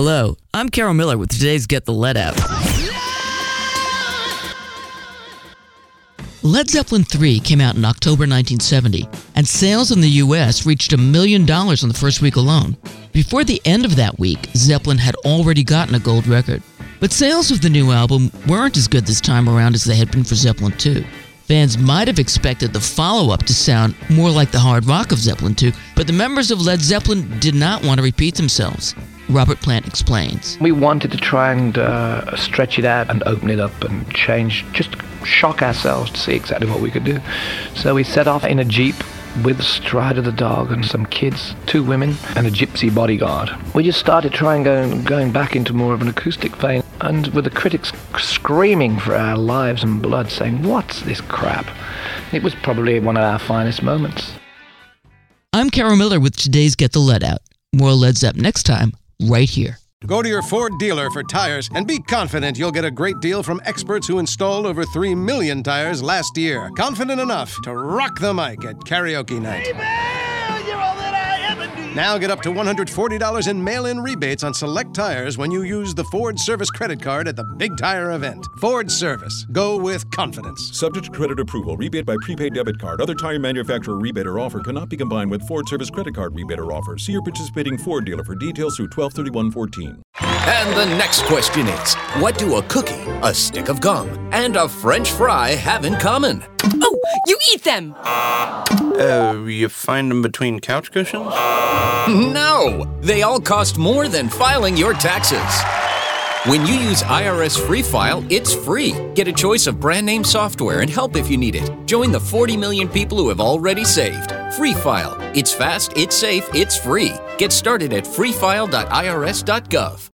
Hello, I'm Carol Miller with today's Get the Lead Out. Led Zeppelin III came out in October 1970, and sales in the U.S. reached $1 million in the first week alone. Before the end of that week, Zeppelin had already gotten a gold record. But sales of the new album weren't as good this time around as they had been for Zeppelin II. Fans might have expected the follow-up to sound more like the hard rock of Zeppelin II, but the members of Led Zeppelin did not want to repeat themselves. Robert Plant explains. We wanted to try and stretch it out and open it up and change, just shock ourselves to see exactly what we could do. So we set off in a Jeep with Strider the dog and some kids, 2 women, and a gypsy bodyguard. We just started trying going back into more of an acoustic vein, and with the critics screaming for our lives and blood, saying, "What's this crap?" It was probably one of our finest moments. I'm Carol Miller with today's Get the Lead Out. More Led Zepp next time, right here. Go to your Ford dealer for tires and be confident you'll get a great deal from experts who installed over 3 million tires last year. Confident enough to rock the mic at karaoke night. Now get up to $140 in mail-in rebates on select tires when you use the Ford Service credit card at the Big Tire event. Ford Service. Go with confidence. Subject to credit approval. Rebate by prepaid debit card. Other tire manufacturer rebate or offer cannot be combined with Ford Service credit card rebate or offer. See your participating Ford dealer for details through 12/31/14. And the next question is, what do a cookie, a stick of gum, and a French fry have in common? Oh, you eat them! You find them between couch cushions? No! They all cost more than filing your taxes. When you use IRS Free File, it's free. Get a choice of brand name software and help if you need it. Join the 40 million people who have already saved. Free File. It's fast, it's safe, it's free. Get started at freefile.irs.gov.